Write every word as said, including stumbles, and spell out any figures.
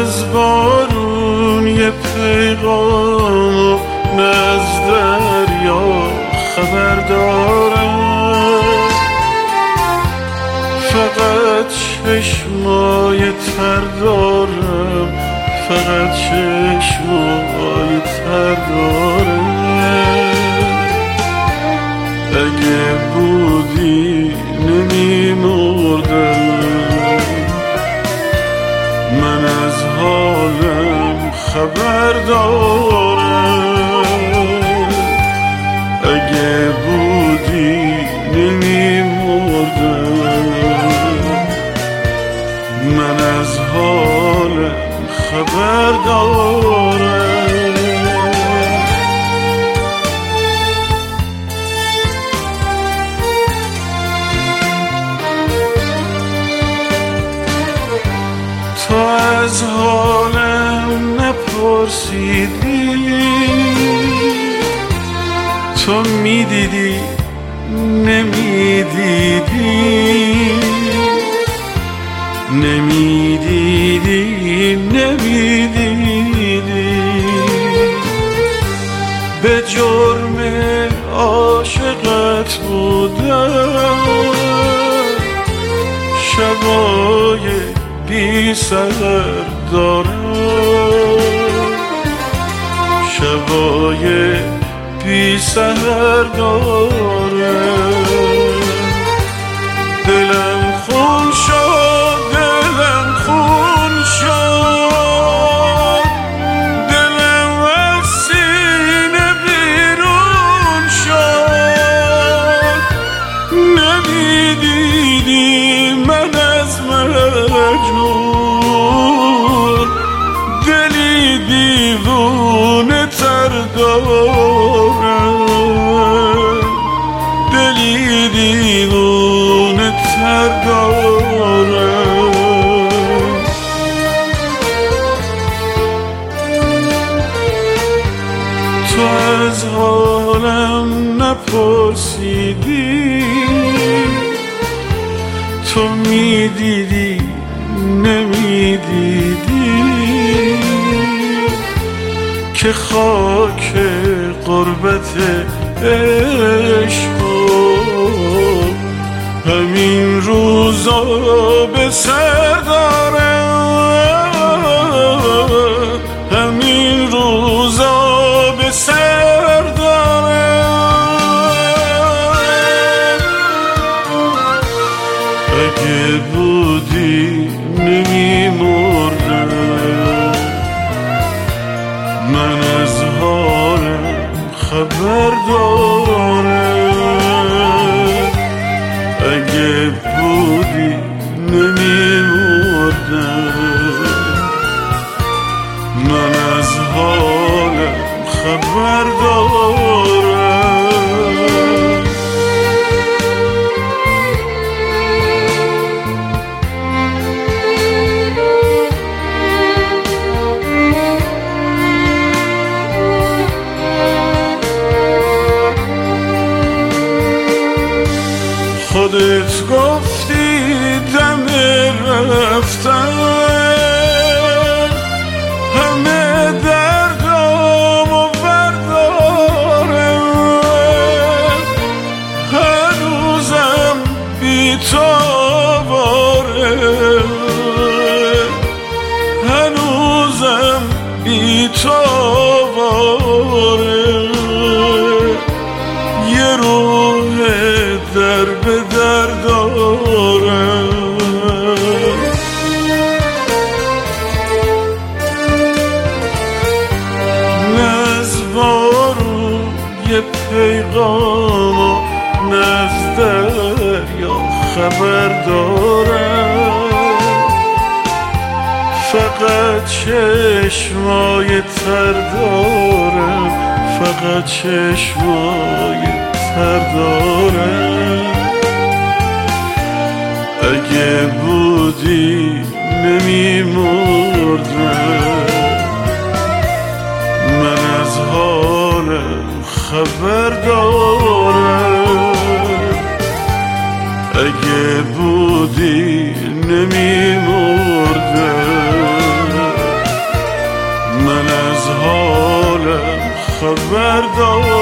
از بارون یه پیغام از دریا خبر دارم، فقط چشمای تر دارم، فقط چشمای تر دارم. اگه بودی نمی‌مردم، من از حالم خبر دارم. اگه بودی نمی‌مردم، من از حالم خبر دارم. تو از حالم نپرسیدی، تو میدیدی نمیدیدی، نمیدیدی نمیدیدی. به جرم عاشقت بودم، شبای بی سحر دارم، شبای بی سحر دارم. دلم خون شد، دلم خون شد، دلم از سینه بیرون شد. نمیدیدی من از مجنون دلی دیوونه تر دارم، دلی دیوونه تر دارم. تو از حالم نپرسیدی، تو میدیدی نمیدیدی، که خاک قربت عشق همین روزا به سر دارم، همین روزا به سر دارم. اگه بودی نمی‌مردم، من از حالم خبر دارم. اگه بودی نمی‌مردم، من از حالم خبر دارم. خودت گفتی دم رفتن، همه دردامو بردارم. هنوزم بی تو آوارم، هنوزم بی تو آوارم. یه روح در به در دارم. نه از بارون یه پیغام نه از دریا خبر دارم، فقط چشمای تر دارم، فقط چشمای تر دارم. اگه بودی نمی‌مردم، من از حالم خبر دارم. اگه بودی نمی‌مردم، دارم